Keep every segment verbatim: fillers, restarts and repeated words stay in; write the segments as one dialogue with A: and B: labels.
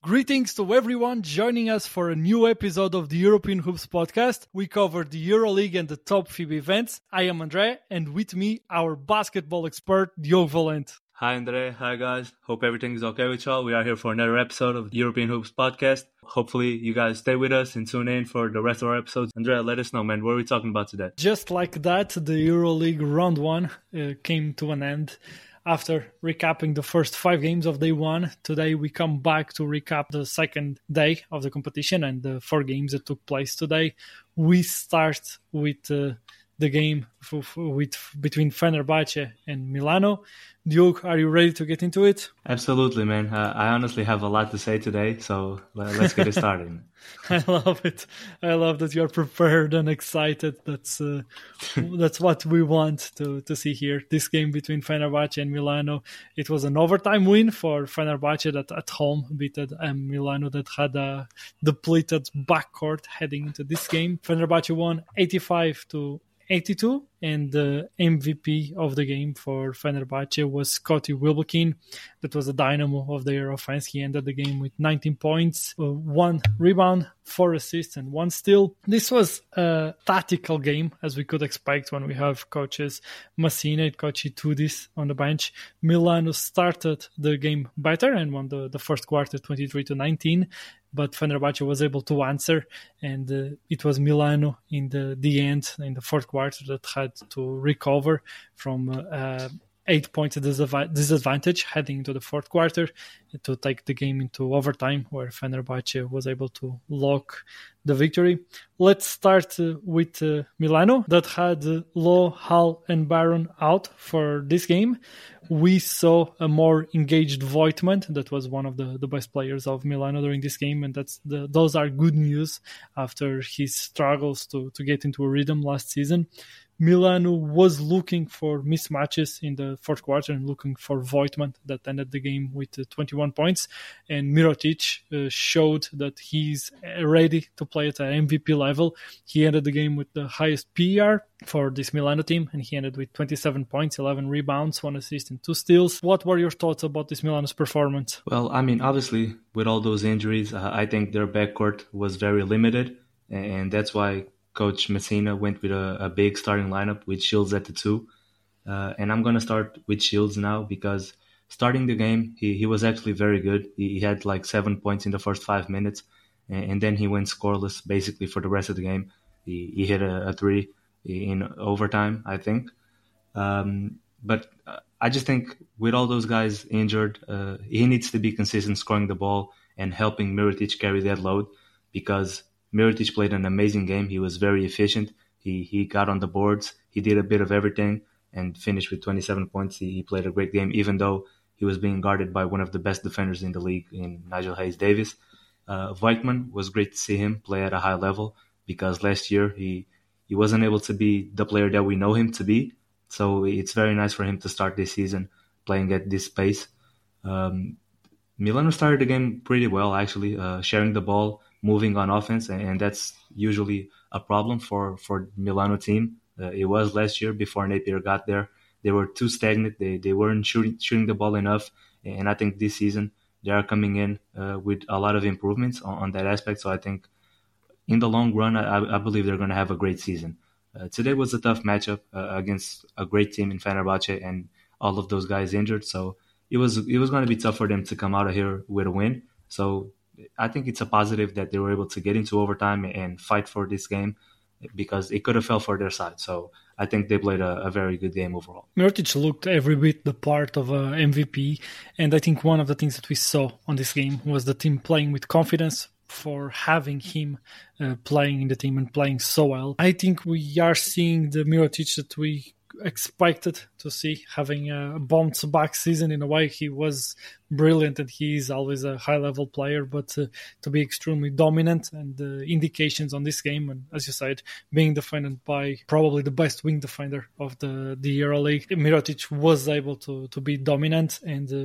A: Greetings to everyone joining us for a new episode of the European Hoops podcast. We cover the EuroLeague and the top FIBA events. I am Andre, and with me, our basketball expert, Diogo Valente.
B: Hi Andre, hi guys. Hope everything is okay with y'all. We are here for another episode of the European Hoops podcast. Hopefully you guys stay with us and tune in for the rest of our episodes. Andrea, let us know, man. What are we talking about today?
A: Just like that, the EuroLeague round one uh, came to an end. After recapping the first five games of day one, today we come back to recap the second day of the competition and the four games that took place today. We start with uh, the game f- f- with between Fenerbahce and Milano. Diogo, are you ready to get into it?
B: Absolutely, man. Uh, I honestly have a lot to say today, so let's get it started.
A: I love it. I love that you're prepared and excited. That's uh, that's what we want to, to see here. This game between Fenerbahce and Milano, it was an overtime win for Fenerbahce that at home beat um, Milano that had a depleted backcourt heading into this game. Fenerbahce won eighty-five to eighty-two, and the M V P of the game for Fenerbahce was Scotty Wilbekin. That was the dynamo of their offense. He ended the game with nineteen points, uh, one rebound, four assists, and one steal. This was a tactical game, as we could expect when we have coaches Massina and Coach Itudis on the bench. Milano started the game better and won the, the first quarter twenty-three to nineteen. But Fenerbahce was able to answer, and uh, it was Milano in the, the end, in the fourth quarter, that had to recover from uh, uh, eight points disadvantage heading into the fourth quarter to take the game into overtime, where Fenerbahce was able to lock the victory. Let's start uh, with uh, Milano, that had uh, Lowe, Hall, and Baron out for this game. We saw a more engaged Voigtman. That was one of the, the best players of Milano during this game, and that's the, those are good news after his struggles to, to get into a rhythm last season. Milano was looking for mismatches in the fourth quarter and looking for Voigtman, that ended the game with uh, twenty-one points. And Mirotic uh, showed that he's ready to play at an M V P level. He ended the game with the highest P E R for this Milano team, and he ended with twenty-seven points, eleven rebounds, one assist, and two steals. What were your thoughts about this Milano's performance?
B: Well, I mean, obviously, with all those injuries, uh, I think their backcourt was very limited, and that's why Coach Messina went with a, a big starting lineup with Shields at the two. Uh, and I'm going to start with Shields now because starting the game, he, he was actually very good. He, he had like seven points in the first five minutes, and, and then he went scoreless basically for the rest of the game. He, he hit a, a three in overtime, I think. Um, but uh, I just think with all those guys injured, uh, he needs to be consistent scoring the ball and helping Mirotic carry that load, because Mirotic played an amazing game. He was very efficient. He he got on the boards. He did a bit of everything and finished with twenty-seven points. He, he played a great game, even though he was being guarded by one of the best defenders in the league, in Nigel Hayes-Davis. Uh, Voigtman, was great to see him play at a high level, because last year he, he wasn't able to be the player that we know him to be. So it's very nice for him to start this season playing at this pace. Um, Milano started the game pretty well, actually, uh, sharing the ball, moving on offense, and, and that's usually a problem for, for Milano team. Uh, it was last year before Napier got there. They were too stagnant. They they weren't shooting shooting the ball enough, and I think this season they are coming in uh, with a lot of improvements on, on that aspect. So I think in the long run, I, I believe they're going to have a great season. Uh, today was a tough matchup uh, against a great team in Fenerbahce, and all of those guys injured. So it was it was going to be tough for them to come out of here with a win. So I think it's a positive that they were able to get into overtime and fight for this game, because it could have fell for their side. So I think they played a, a very good game overall.
A: Mirotic looked every bit the part of a M V P, and I think one of the things that we saw on this game was the team playing with confidence for having him uh, playing in the team and playing so well. I think we are seeing the Mirotic that we expected to see, having a bounce back season. In a way, he was brilliant and he is always a high level player, but uh, to be extremely dominant, and the indications on this game, and as you said, being defended by probably the best wing defender of the, the EuroLeague, Mirotic was able to, to be dominant, and uh,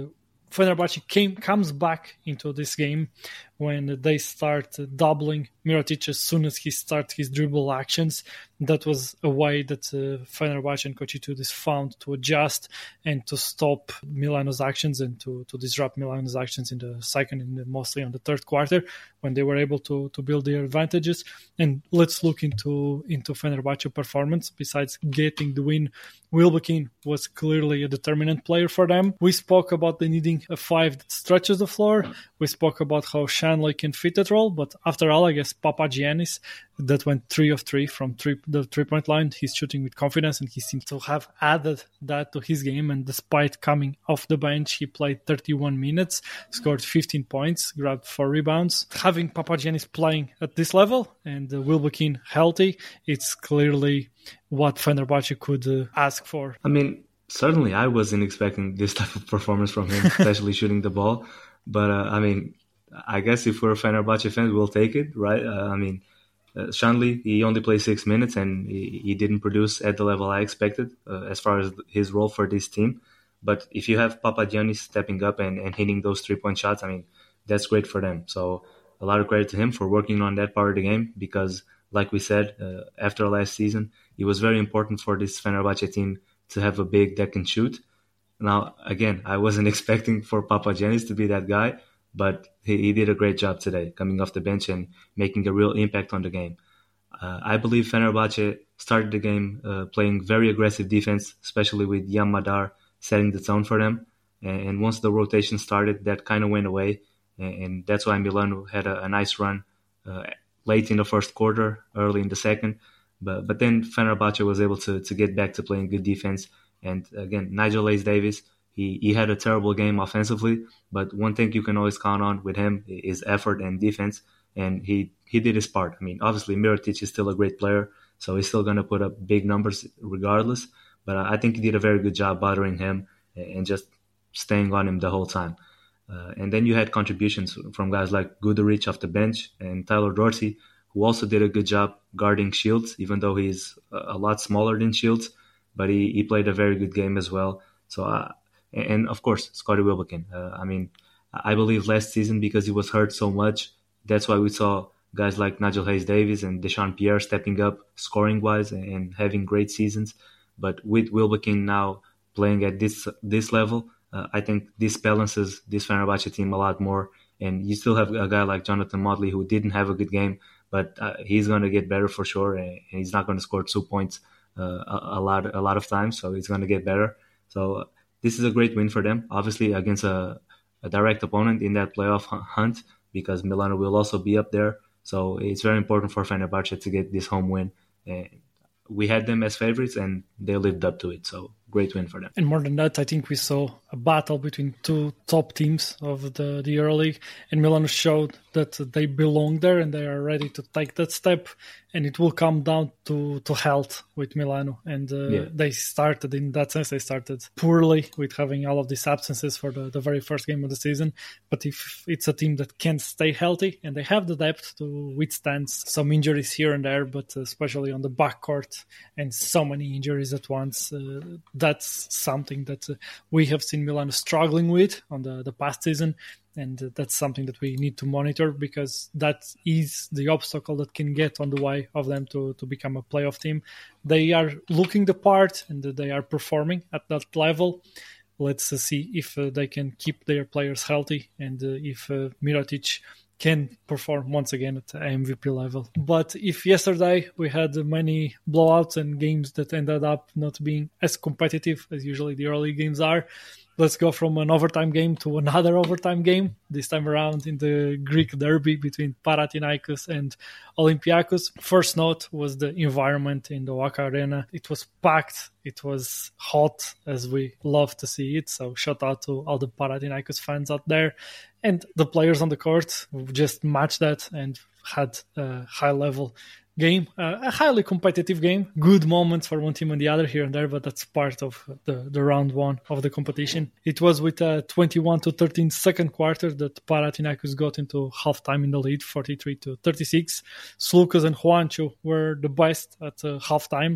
A: Fenerbahce came comes back into this game when they start doubling Mirotic as soon as he starts his dribble actions. That was a way that uh, Fenerbahce and Cochitudis found to adjust and to stop Milano's actions and to, to disrupt Milano's actions in the second and mostly on the third quarter when they were able to, to build their advantages. And let's look into, into Fenerbahce performance. Besides getting the win, Wilbekin was clearly a determinant player for them. We spoke about the needing a five that stretches the floor. We spoke about how Shanley can fit that role, but after all, I guess Papagiannis, that went three of three from three, the three-point line. He's shooting with confidence, and he seems to have added that to his game. And despite coming off the bench, he played thirty-one minutes, scored fifteen points, grabbed four rebounds. Having Papagiannis playing at this level and uh, Wilbekin healthy, it's clearly what Fenerbahce could uh, ask for.
B: I mean, certainly I wasn't expecting this type of performance from him, especially shooting the ball. But, uh, I mean, I guess if we're Fenerbahce fans, we'll take it, right? Uh, I mean, uh, Shanley, he only played six minutes and he, he didn't produce at the level I expected uh, as far as his role for this team. But if you have Papagiannis stepping up and, and hitting those three-point shots, I mean, that's great for them. So a lot of credit to him for working on that part of the game because, like we said, uh, after last season, it was very important for this Fenerbahce team to have a big that can shoot. Now, again, I wasn't expecting for Papagiannis to be that guy, but he, he did a great job today, coming off the bench and making a real impact on the game. Uh, I believe Fenerbahce started the game uh, playing very aggressive defense, especially with Yam Madar setting the tone for them. And, and once the rotation started, that kind of went away. And, and that's why Milano had a, a nice run uh, late in the first quarter, early in the second. But but then Fenerbahce was able to, to get back to playing good defense. And again, Nigel Hayes-Davis, he, he had a terrible game offensively, but one thing you can always count on with him is effort and defense, and he, he did his part. I mean, obviously Mirotic is still a great player, so he's still going to put up big numbers regardless, but I think he did a very good job bothering him and just staying on him the whole time. Uh, and then you had contributions from guys like Guduric off the bench and Tyler Dorsey, who also did a good job guarding Shields, even though he's a lot smaller than Shields, but he, he played a very good game as well. So, uh, and of course, Scottie Wilbekin. Uh, I mean, I believe last season, because he was hurt so much, that's why we saw guys like Nigel Hayes-Davis and Deshaun Pierre stepping up scoring-wise and, and having great seasons. But with Wilbekin now playing at this this level, uh, I think this balances this Fenerbahce team a lot more. And you still have a guy like Jonathan Motley who didn't have a good game, but uh, he's going to get better for sure, and he's not going to score two points uh, a, a lot a lot of times, so he's going to get better. So uh, this is a great win for them, obviously against a, a direct opponent in that playoff hunt, because Milano will also be up there. So it's very important for Fenerbahce to get this home win. And we had them as favorites, and they lived up to it. So great win for them.
A: And more than that, I think we saw a battle between two top teams of the, the EuroLeague, and Milano showed that they belong there and they are ready to take that step. And it will come down to, to health with Milano. And uh, yeah. they started, in that sense, they started poorly with having all of these absences for the, the very first game of the season. But if it's a team that can stay healthy, and they have the depth to withstand some injuries here and there, but especially on the backcourt and so many injuries at once, uh, that's something that uh, we have seen Milano struggling with on the, the past season. And uh, that's something that we need to monitor, because that is the obstacle that can get on the way of them to, to become a playoff team. They are looking the part and they are performing at that level. Let's uh, see if uh, they can keep their players healthy, and uh, if uh, Mirotic can perform once again at the M V P level. But if yesterday we had many blowouts and games that ended up not being as competitive as usually the early games are, let's go from an overtime game to another overtime game, this time around in the Greek derby between Panathinaikos and Olympiacos. First note was the environment in the Waka Arena. It was packed. It was hot, as we love to see it. So shout out to all the Panathinaikos fans out there. And the players on the court just matched that and had a high-level game, uh, a highly competitive game. Good moments for one team and the other here and there, but that's part of the, the round one of the competition. It was with a twenty-one to thirteen second quarter that Panathinaikos got into halftime in the lead, forty-three to thirty-six. Sloukas and Juancho were the best at uh, halftime,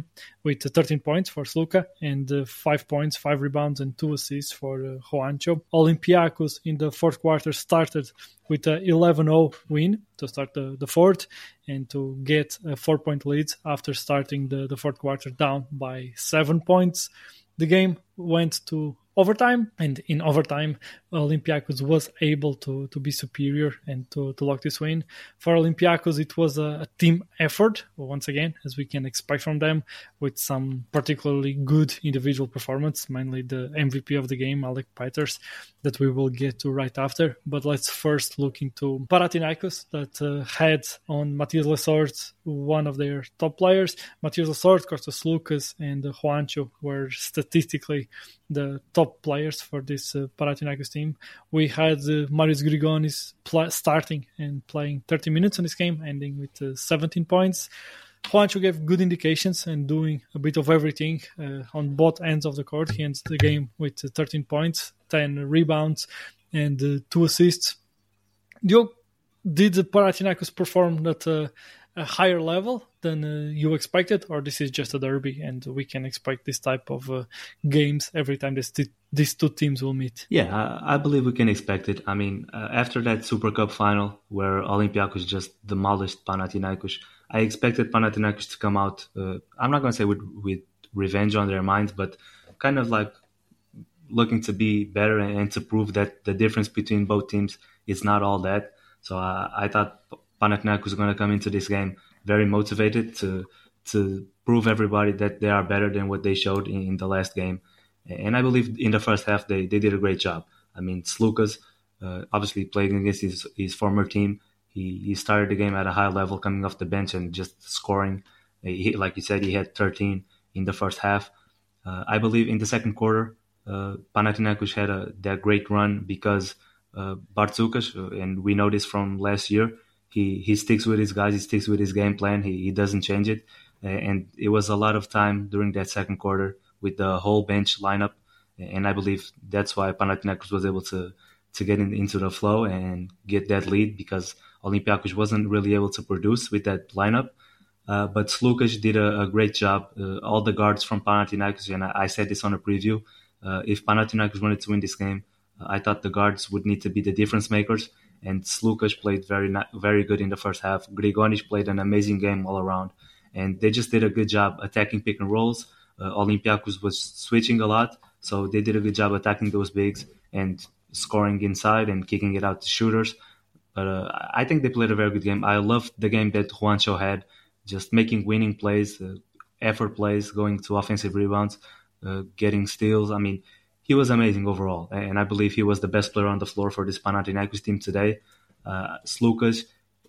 A: with thirteen points for Sluka and uh, five points, five rebounds, and two assists for uh, Juancho. Olympiacos in the fourth quarter started with an eleven oh win to start the, the fourth and to get a four-point lead after starting the, the fourth quarter down by seven points. The game went to overtime, and in overtime, Olympiacos was able to, to be superior and to, to lock this win. For Olympiacos, it was a, a team effort, once again, as we can expect from them, with some particularly good individual performance, mainly the M V P of the game, Alec Peters, that we will get to right after. But let's first look into Panathinaikos, that uh, had on Matias Lesort one of their top players. Matias Lesort, Kostas Lukas, and uh, Juancho were statistically the top players for this uh, Panathinaikos team. We had uh, Marius Grigonis pl- starting and playing thirty minutes on this game, ending with uh, seventeen points. Juancho gave good indications and doing a bit of everything uh, on both ends of the court. He ends the game with uh, thirteen points, ten rebounds, and uh, two assists. Diogo, did the Panathinaikos perform at uh, a higher level than uh, you expected, or this is just a derby and we can expect this type of uh, games every time this t- these two teams will meet?
B: Yeah, I, I believe we can expect it. I mean, uh, after that Super Cup final where Olympiacos just demolished Panathinaikos, I expected Panathinaikos to come out, uh, I'm not going to say with, with revenge on their minds, but kind of like looking to be better and, and to prove that the difference between both teams is not all that. So uh, I thought Panathinaikos was going to come into this game very motivated to to prove everybody that they are better than what they showed in, in the last game. And I believe in the first half they, they did a great job. I mean, Slukas uh, obviously playing against his, his former team. He he started the game at a high level, coming off the bench and just scoring. He, like you said, he had thirteen in the first half. Uh, I believe in the second quarter, uh, Panathinaikos had a that great run because uh, Bartzukas, and we know this from last year, he he sticks with his guys, he sticks with his game plan, he, he doesn't change it. And it was a lot of time during that second quarter with the whole bench lineup. And I believe that's why Panathinaikos was able to, to get in, into the flow and get that lead, because Olympiacos wasn't really able to produce with that lineup. Uh, but Slukas did a, a great job. Uh, all the guards from Panathinaikos, and I, I said this on a preview, uh, if Panathinaikos wanted to win this game, uh, I thought the guards would need to be the difference makers. And Slukas played very very good in the first half. Grigonis played an amazing game all around. And they just did a good job attacking pick and rolls. Uh, Olympiacos was switching a lot, so they did a good job attacking those bigs and scoring inside and kicking it out to shooters. But uh, I think they played a very good game. I loved the game that Juancho had, just making winning plays, uh, effort plays, going to offensive rebounds, uh, getting steals. I mean, he was amazing overall, and I believe he was the best player on the floor for this Panathinaikos team today. Uh, Slukas,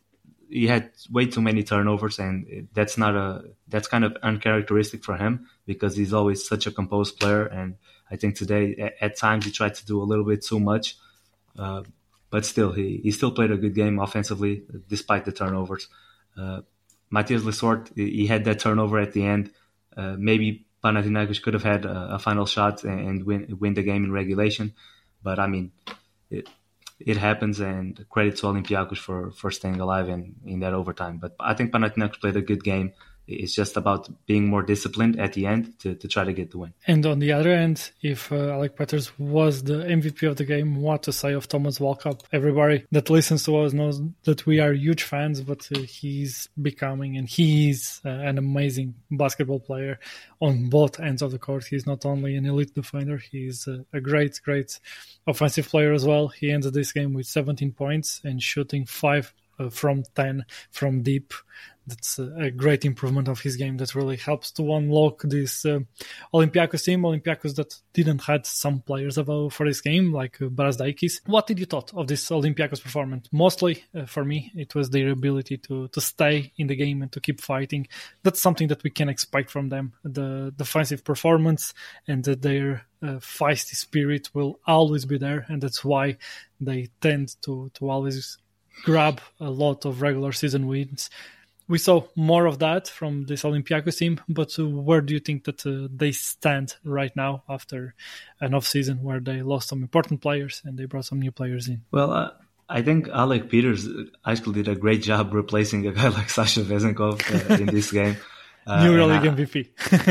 B: he had way too many turnovers, and that's not a that's kind of uncharacteristic for him because he's always such a composed player. And I think today, at, at times, he tried to do a little bit too much, uh, but still, he, he still played a good game offensively despite the turnovers. Uh, Matias Lesort, he had that turnover at the end. Uh, maybe Panathinaikos could have had a, a final shot and, and win win the game in regulation, but I mean, it. It happens, and credit to Olympiacos for, for staying alive in, in that overtime. But I think Panathinaikos played a good game. It's just about being more disciplined at the end to, to try to get the win.
A: And on the other end, if uh, Alec Peters was the M V P of the game, what to say of Thomas Walkup? Everybody that listens to us knows that we are huge fans, but uh, he's becoming, and he's uh, an amazing basketball player on both ends of the court. He's not only an elite defender, he's uh, a great, great offensive player as well. He ended this game with seventeen points and shooting five uh, from ten from deep. That's a great improvement of his game that really helps to unlock this uh, Olympiacos team. Olympiacos that didn't had some players available for this game, like uh, Brazdaikis. What did you thought of this Olympiacos performance? Mostly, uh, for me, it was their ability to to stay in the game and to keep fighting. That's something that we can expect from them. The defensive performance and the, their uh, feisty spirit will always be there, and that's why they tend to, to always grab a lot of regular season wins. We saw more of that from this Olympiacos team, but uh, where do you think that uh, they stand right now after an off-season where they lost some important players and they brought some new players in?
B: Well, uh, I think Alec Peters actually did a great job replacing a guy like Sasha Vezenkov uh, in this game. Uh,
A: New
B: and
A: League
B: I,
A: M V P.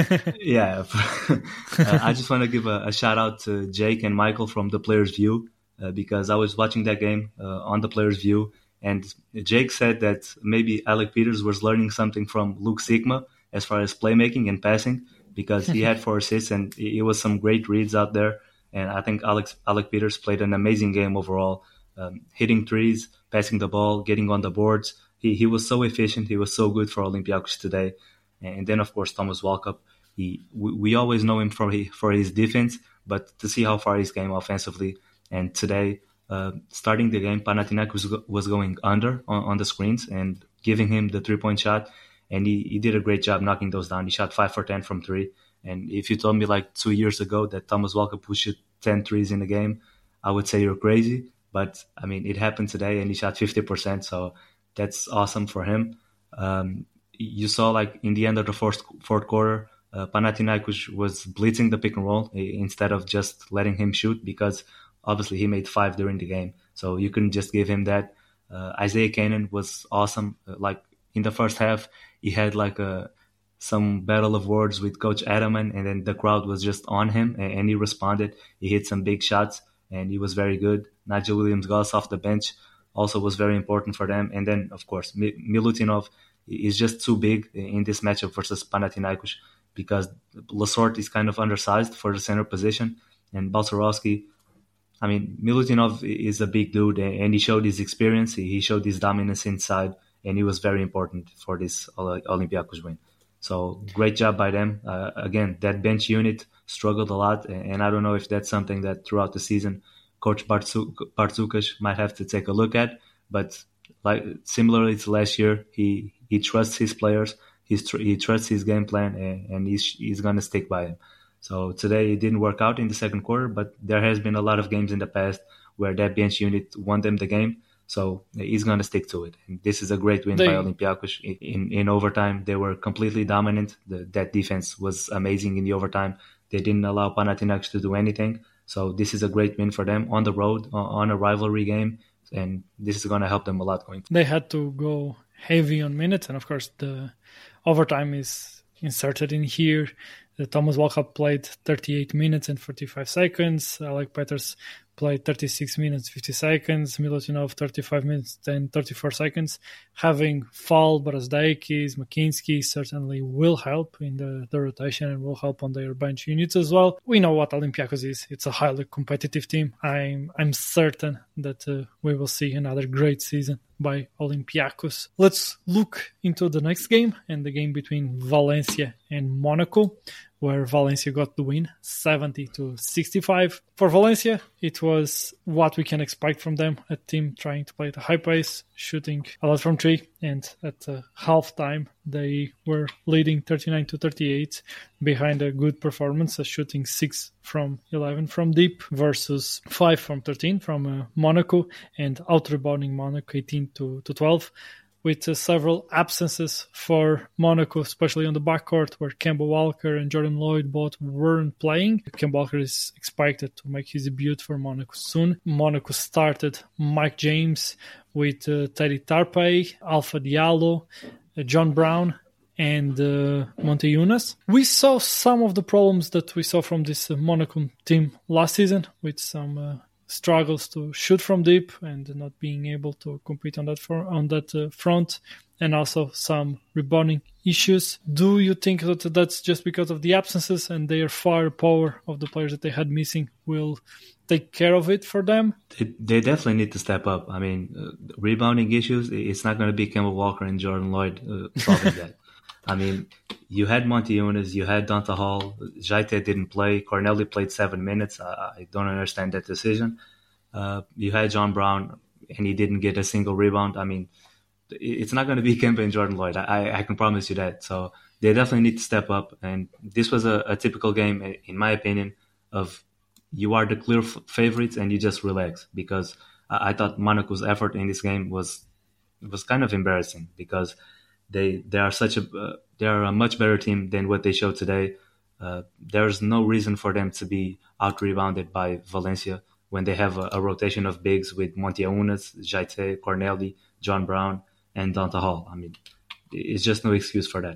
B: yeah, uh, I just want to give a, a shout out to Jake and Michael from the Players View uh, because I was watching that game uh, on the Players View, and Jake said that maybe Alec Peters was learning something from Luke Sigma as far as playmaking and passing because he had four assists and it was some great reads out there. And I think Alex Alec Peters played an amazing game overall, um, hitting threes, passing the ball, getting on the boards. He he was so efficient. He was so good for Olympiacos today. And then, of course, Thomas Walkup. He, we, we always know him for his, for his defense, but to see how far he's came offensively. And today, uh, starting the game, Panathinaikos was, was going under on, on the screens and giving him the three-point shot. And he, he did a great job knocking those down. He shot five for ten from three. And if you told me like two years ago that Thomas Walkup would shoot ten threes in a game, I would say you're crazy. But, I mean, it happened today, and he shot fifty percent, so that's awesome for him. Um, you saw like in the end of the fourth fourth quarter, uh, Panathinaikos was blitzing the pick and roll instead of just letting him shoot because obviously he made five during the game, so you couldn't just give him that. Uh, Isaiah Canaan was awesome. Uh, like in the first half, he had like a some battle of words with Coach Adaman, and then the crowd was just on him, and, and he responded. He hit some big shots, and he was very good. Nigel Williams-Goss off the bench also was very important for them, and then of course Milutinov is just too big in this matchup versus Panathinaikos because Lasort is kind of undersized for the center position, and Balcerowski, I mean, Milutinov is a big dude, and he showed his experience, he showed his dominance inside, and he was very important for this Olympiacos win. So great job by them. Uh, again, that bench unit struggled a lot, and I don't know if that's something that throughout the season Coach Bartzukas might have to take a look at, but like similarly to last year, he he trusts his players, he's tr- he trusts his game plan, and, and he's he's going to stick by him. So today it didn't work out in the second quarter, but there has been a lot of games in the past where that bench unit won them the game. So he's going to stick to it. And this is a great win they, by Olympiacos. In, in, in overtime, they were completely dominant. The, that defense was amazing in the overtime. They didn't allow Panathinaikos to do anything. So this is a great win for them on the road, on a rivalry game. And this is going to help them a lot going forward.
A: They had to go heavy on minutes. And of course, the overtime is inserted in here. Uh, Thomas Walkup played thirty-eight minutes and forty-five seconds. Alec Peters played thirty-six minutes, fifty seconds. Milutinov, thirty-five minutes and thirty-four seconds. Having Fall, Brazdeikis, McKinsky certainly will help in the, the rotation and will help on their bench units as well. We know what Olympiacos is. It's a highly competitive team. I'm I'm certain that uh, we will see another great season by Olympiacos. Let's look into the next game and the game between Valencia and Monaco, where Valencia got the win, seventy to sixty-five. For Valencia, it was what we can expect from them, a team trying to play at a high pace, shooting a lot from three, and at uh, halftime, they were leading thirty-nine to thirty-eight behind a good performance, uh, shooting six from eleven from deep versus five from thirteen from uh, Monaco, and out-rebounding Monaco eighteen to twelve. With uh, several absences for Monaco, especially on the backcourt, where Kemba Walker and Jordan Lloyd both weren't playing. Kemba Walker is expected to make his debut for Monaco soon. Monaco started Mike James with uh, Teddy Tarpey, Alpha Diallo, uh, John Brown, and uh, Monte Yunus. We saw some of the problems that we saw from this uh, Monaco team last season, with some Uh, struggles to shoot from deep and not being able to compete on that for, on that uh, front, and also some rebounding issues. Do you think that that's just because of the absences and their firepower of the players that they had missing will take care of it for them?
B: They, they definitely need to step up. I mean, uh, rebounding issues, it's not going to be Kemba Walker and Jordan Lloyd uh, solving that. I mean, you had Monte Yunus, you had Donta Hall, Jaite didn't play, Corneli played seven minutes. I, I don't understand that decision. Uh, you had John Brown, and he didn't get a single rebound. I mean, it's not going to be Kemba and Jordan Lloyd. I, I can promise you that. So they definitely need to step up. And this was a, a typical game, in my opinion, of you are the clear f- favorites and you just relax. Because I, I thought Monaco's effort in this game was was kind of embarrassing because They they are such a uh, they are a much better team than what they showed today. Uh, there's no reason for them to be out rebounded by Valencia when they have a, a rotation of bigs with Monte Yunus, Jaite, Corneli, John Brown, and Donta Hall. I mean, it's just no excuse for that.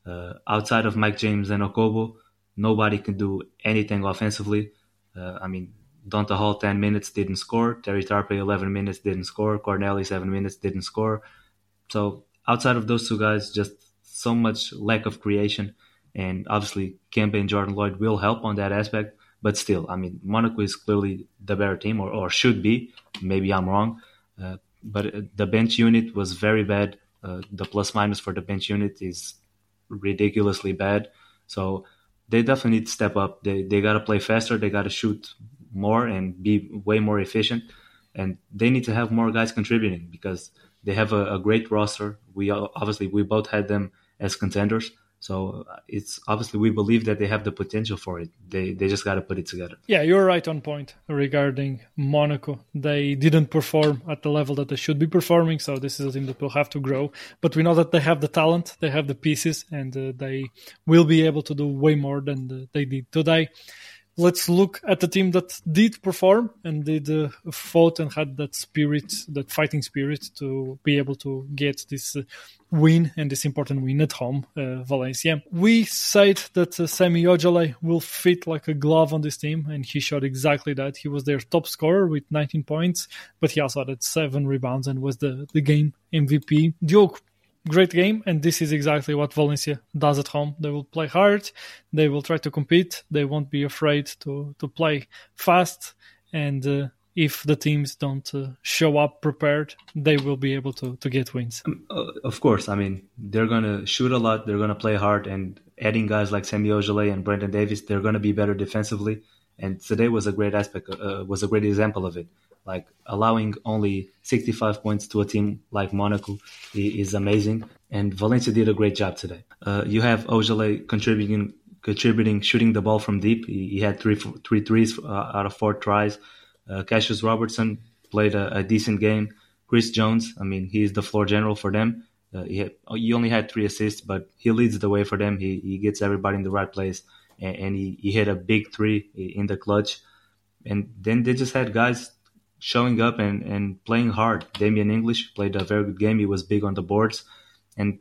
B: Uh, outside of Mike James and Okobo, nobody can do anything offensively. Uh, I mean, Donta Hall ten minutes didn't score. Terry Tarpe eleven minutes didn't score. Corneli seven minutes didn't score. So outside of those two guys, just so much lack of creation. And obviously, Kemba and Jordan Lloyd will help on that aspect. But still, I mean, Monaco is clearly the better team, or, or should be. Maybe I'm wrong. Uh, but the bench unit was very bad. Uh, the plus minus for the bench unit is ridiculously bad. So they definitely need to step up. They they got to play faster. They got to shoot more and be way more efficient. And they need to have more guys contributing because they have a, a great roster. We obviously we both had them as contenders. So it's obviously we believe that they have the potential for it. They they just got to put it together.
A: Yeah, you're right on point regarding Monaco. They didn't perform at the level that they should be performing, so this is a team that will have to grow. But we know that they have the talent, they have the pieces, and uh, they will be able to do way more than the, they did today. Let's look at the team that did perform and did uh, fought and had that spirit, that fighting spirit to be able to get this uh, win and this important win at home, uh, Valencia. We said that uh, Semi Ojeleye will fit like a glove on this team, and he showed exactly that. He was their top scorer with nineteen points, but he also had seven rebounds and was the, the game M V P. Diogo, great game, and this is exactly what Valencia does at home. They will play hard, they will try to compete, they won't be afraid to, to play fast, and uh, if the teams don't uh, show up prepared, they will be able to, to get wins.
B: Um, uh, of course, I mean, they're going to shoot a lot, they're going to play hard, and adding guys like Semi Ojeleye and Brandon Davis, they're going to be better defensively, and today was a great aspect, uh, was a great example of it. Like allowing only sixty-five points to a team like Monaco is amazing, and Valencia did a great job today. Uh, you have Ojeleye contributing, contributing, shooting the ball from deep. He, he had three, three threes uh, out of four tries. Uh, Cassius Robertson played a, a decent game. Chris Jones, I mean, he's the floor general for them. Uh, he, had, he only had three assists, but he leads the way for them. He he gets everybody in the right place, and, and he, he hit a big three in the clutch. And then they just had guys showing up and, and playing hard. Damian English played a very good game. He was big on the boards. And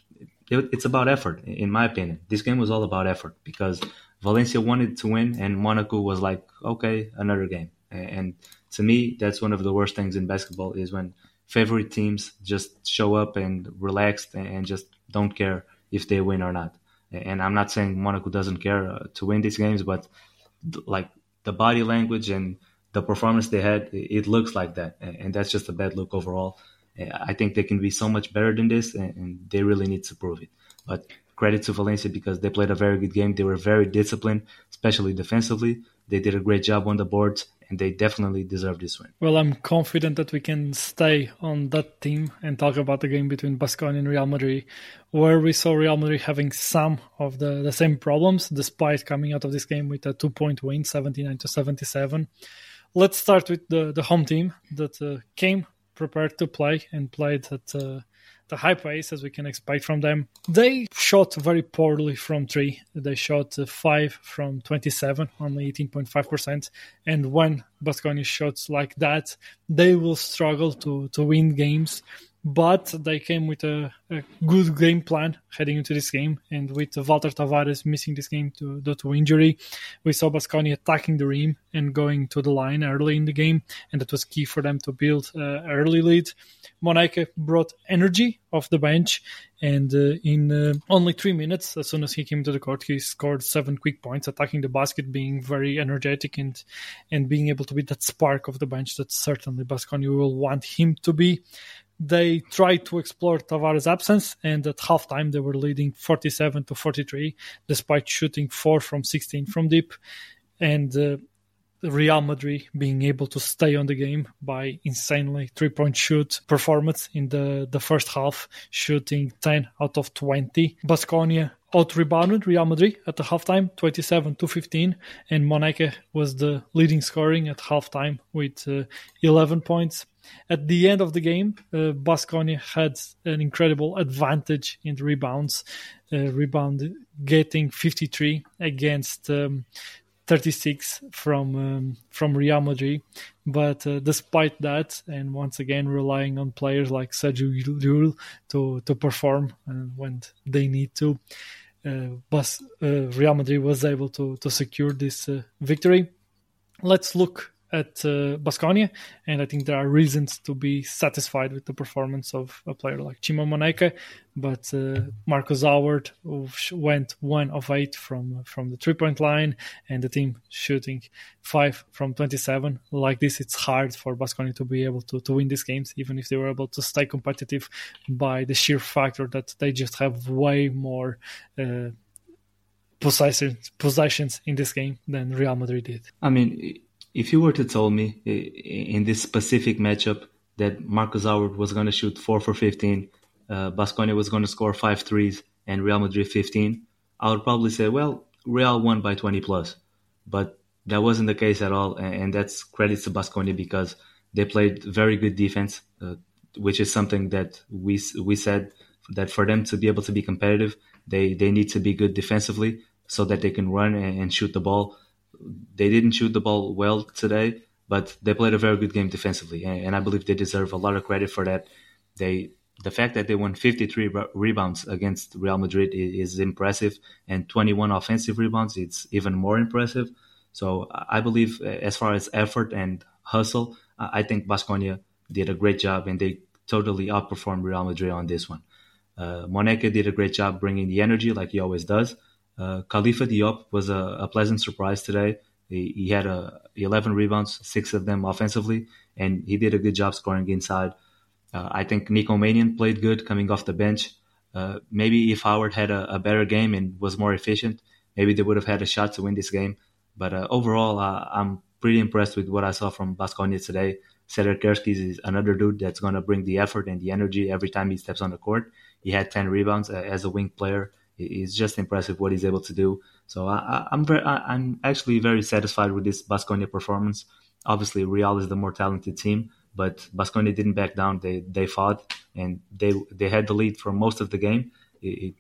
B: it, it's about effort, in my opinion. This game was all about effort because Valencia wanted to win and Monaco was like, okay, another game. And to me, that's one of the worst things in basketball is when favorite teams just show up and relaxed and just don't care if they win or not. And I'm not saying Monaco doesn't care to win these games, but like the body language and the performance they had, it looks like that. And that's just a bad look overall. I think they can be so much better than this, and they really need to prove it. But credit to Valencia because they played a very good game. They were very disciplined, especially defensively. They did a great job on the boards, and they definitely deserve this win.
A: Well, I'm confident that we can stay on that team and talk about the game between Baskonia and Real Madrid, where we saw Real Madrid having some of the, the same problems, despite coming out of this game with a two-point win, seventy-nine to seventy-seven. Let's start with the, the home team that uh, came prepared to play and played at uh, the high pace as we can expect from them. They shot very poorly from three. They shot uh, five from twenty-seven, only eighteen point five percent. And when Baskonia shots like that, they will struggle to, to win games. But they came with a, a good game plan heading into this game. And with Walter Tavares missing this game to, due to injury, we saw Baskonia attacking the rim and going to the line early in the game. And that was key for them to build an early lead. Moneke brought energy off the bench. And uh, in uh, only three minutes, as soon as he came to the court, he scored seven quick points, attacking the basket, being very energetic and, and being able to be that spark of the bench that certainly Baskonia will want him to be. They tried to explore Tavares' absence, and at halftime they were leading forty-seven to forty-three, despite shooting four from sixteen from deep, and uh, Real Madrid being able to stay on the game by insanely three-point shoot performance in the, the first half, shooting ten out of twenty. Baskonia out-rebounded Real Madrid at the halftime, twenty-seven to fifteen, and Moneke was the leading scoring at halftime with uh, eleven points. At the end of the game, uh, Baskonia had an incredible advantage in rebounds, uh, rebound getting fifty-three against um, thirty-six from um, from Real Madrid. But uh, despite that, and once again relying on players like Sergio Llull to to perform uh, when they need to, uh, but uh, Real Madrid was able to to secure this uh, victory. Let's look at uh, Baskonia, and I think there are reasons to be satisfied with the performance of a player like Chima Moneke, but uh, Marcus Howard went one of eight from from the three-point line, and the team shooting five from twenty-seven. Like this, it's hard for Baskonia to be able to, to win these games, even if they were able to stay competitive by the sheer factor that they just have way more uh, possessions, possessions in this game than Real Madrid did.
B: I mean, if you were to tell me in this specific matchup that Marcus Howard was going to shoot four for fifteen, uh, Baskonia was going to score five threes, and Real Madrid fifteen, I would probably say, well, Real won by twenty plus. But that wasn't the case at all, and that's credits to Baskonia because they played very good defense, uh, which is something that we we said that for them to be able to be competitive, they, they need to be good defensively so that they can run and, and shoot the ball. They didn't shoot the ball well today, but they played a very good game defensively, and, and I believe they deserve a lot of credit for that. They, the fact that they won fifty-three re- rebounds against Real Madrid is, is impressive, and twenty-one offensive rebounds, it's even more impressive. So I believe as far as effort and hustle, I think Baskonia did a great job, and they totally outperformed Real Madrid on this one. Uh, Moneke did a great job bringing the energy like he always does. Uh, Khalifa Diop was a, a pleasant surprise today. He, he had uh, eleven rebounds, six of them offensively, and he did a good job scoring inside. Uh, I think Nico Manion played good coming off the bench. Uh, maybe if Howard had a, a better game and was more efficient, maybe they would have had a shot to win this game. But uh, overall, uh, I'm pretty impressed with what I saw from Baskonia today. Cedric Kerskis is another dude that's going to bring the effort and the energy every time he steps on the court. He had ten rebounds uh, as a wing player. It's just impressive what he's able to do. So I, I'm very, I, I'm actually very satisfied with this Baskonia performance. Obviously, Real is the more talented team, but Baskonia didn't back down. They they fought, and they they had the lead for most of the game. It, it,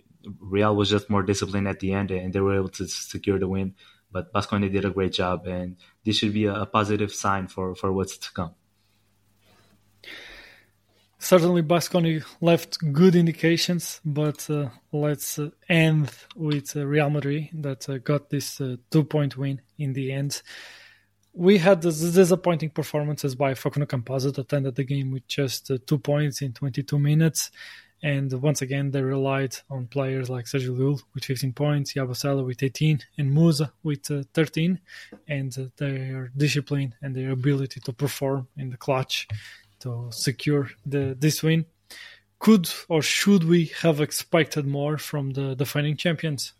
B: Real was just more disciplined at the end, and they were able to secure the win. But Baskonia did a great job, and this should be a, a positive sign for, for what's to come.
A: Certainly, Baskonia left good indications, but uh, let's uh, end with uh, Real Madrid that uh, got this uh, two-point win in the end. We had this disappointing performances by Facundo Campazzo that ended the game with just uh, two points in twenty-two minutes. And once again, they relied on players like Sergio Llull with fifteen points, Yabusele with eighteen, and Musa with uh, thirteen. And uh, their discipline and their ability to perform in the clutch to secure the this win. Could or should we have expected more from the defending champions?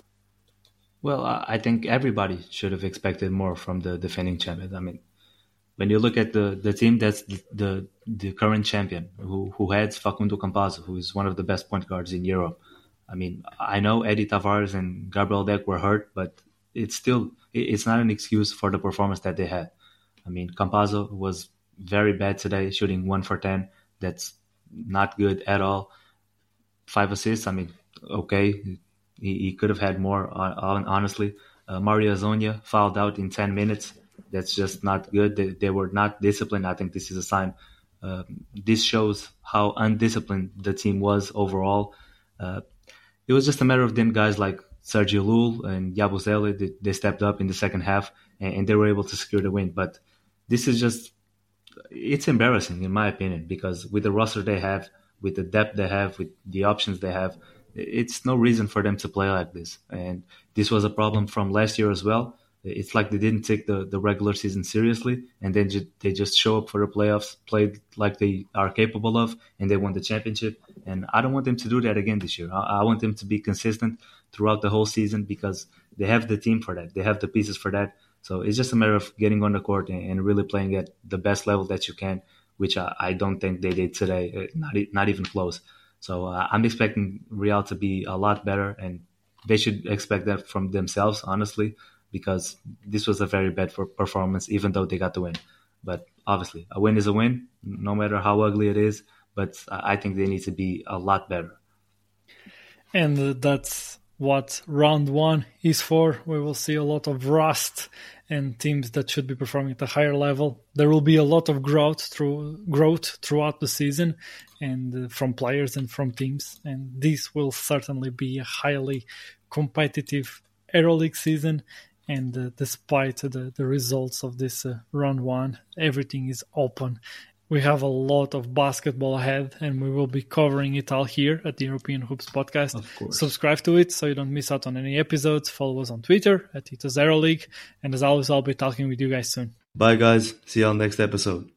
B: Well, I think everybody should have expected more from the defending champions. I mean, when you look at the, the team that's the, the the current champion, who who heads Facundo Campazzo, who is one of the best point guards in Europe. I mean, I know Eddie Tavares and Gabriel Deck were hurt, but it's still it's not an excuse for the performance that they had. I mean, Campazzo was very bad today, shooting one for ten. That's not good at all. Five assists. I mean, okay, he, he could have had more. Honestly, uh, Mario Hezonja fouled out in ten minutes. That's just not good. They, they were not disciplined. I think this is a sign. Uh, this shows how undisciplined the team was overall. Uh, it was just a matter of them guys like Sergio Llull and Yabusele. They, they stepped up in the second half and, and they were able to secure the win. But this is just, it's embarrassing in my opinion, because with the roster they have, with the depth they have, with the options they have, it's no reason for them to play like this. And this was a problem from last year as well. It's like they didn't take the, the regular season seriously, and then ju- they just show up for the playoffs, played like they are capable of, and they won the championship. And I don't want them to do that again this year. I, I want them to be consistent throughout the whole season, because they have the team for that. They have the pieces for that. So it's just a matter of getting on the court and, and really playing at the best level that you can, which I, I don't think they did today, not, not even close. So uh, I'm expecting Real to be a lot better, and they should expect that from themselves, honestly, because this was a very bad performance, even though they got the win. But obviously, a win is a win, no matter how ugly it is. But I think they need to be a lot better.
A: And uh, that's what round one is for. We will see a lot of rust and teams that should be performing at a higher level. There will be a lot of growth through growth throughout the season, and uh, from players and from teams. And this will certainly be a highly competitive EuroLeague season. And uh, despite the, the results of this uh, round one, everything is open. We have a lot of basketball ahead, and we will be covering it all here at the European Hoops Podcast.
B: Of course.
A: Subscribe to it so you don't miss out on any episodes. Follow us on Twitter at Tito's EuroLeague. And as always, I'll be talking with you guys soon.
B: Bye, guys. See you on next episode.